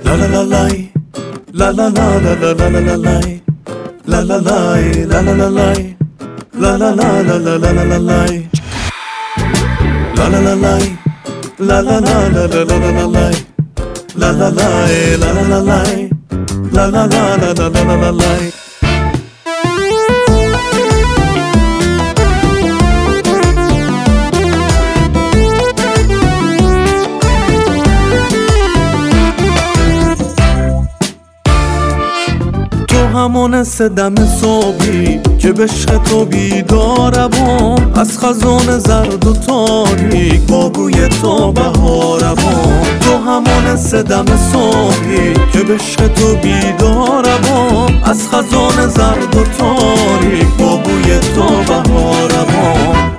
La la la la, la la la la la la la la, la la la la la la la, la la la la la la la la la, la la la la, la la la la la la la la, la la la la la la la, la la la la la la la la. همون دم صبحی که به عشق تو بیدارم، از خزان زرد و تاریک با بوی تو بهارم. تو همون دم صبحی که به عشق تو بیدارم، از خزان زرد و تاریک با بوی تو بهارم.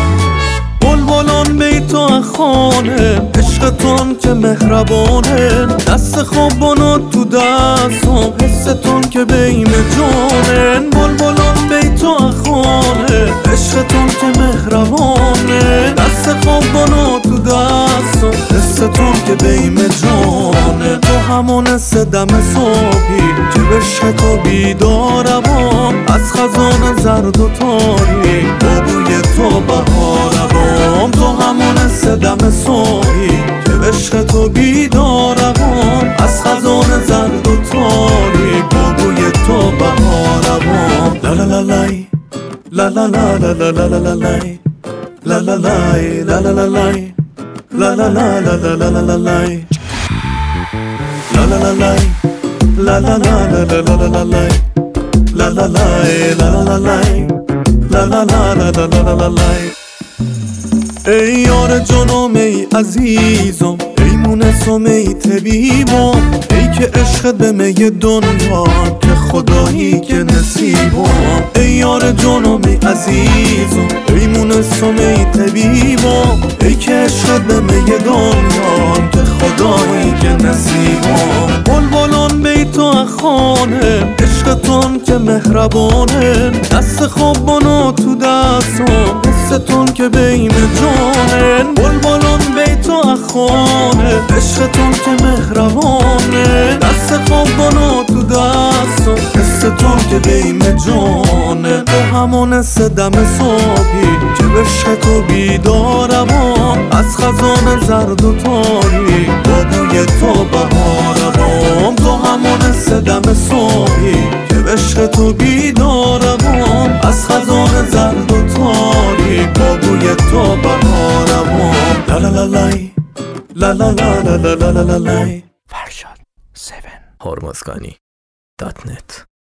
بلبلان بیتو خانه عشقتون که مهربانه، دست خوابانو تو دستم حستون که بین جانن. بلبلان بیتو خانه عشقتون که مهربانه، دست خوابانو تو دستم حستون که بین جانه. تو همون دم صبحی که به عشق تو بیدارم، از خزان زرد و تاریک با بوی تو بهارم. تو همون دم صبحی که به عشق تو بیدارم، از خزان زرد و تاریک با بوی تو بهارم. لا لا لا لای، لا لا لا لا لا لا لا لای، لا لا لای، لا لا لا لای، لا لا لا لا لا لا لا لای، لا لا لا لای، لا لا لا لا لا لا لا لای، لا لا لای، لا لا لا لای، لا لا لا لا لا لا لا لای. ای یار جانم ای عزیزم، ای مونسم ای طبیبم، ای که عشق دمه دنیا که خدایی که نصیبم. ای یار جانم ای عزیزم، ای مونسم ای طبیبم، ای که عشق دمه دنیا که خدایی که نصیبم. بلبلان بیتو خانه عشقتون که مهربانه، دست خوابانو تو دستم حستون که بین جانن. بلبلان بیتو خانه عشقتون که مهربانه، دست خوابانو تو دستم حستون که بین جانه. تو همون دم صبحی که به عشق تو بیدارم، از خزان زرد و تاریک با بوی تو بهارم. تو همون دم صبحی که به عشق تو بیدارم، از خزان زرد و تاریک با بوی تو بهارم. لا لا لا لای، لا لا لا لا لا لا لا لای. فرشاد 7 هرمزگانی .net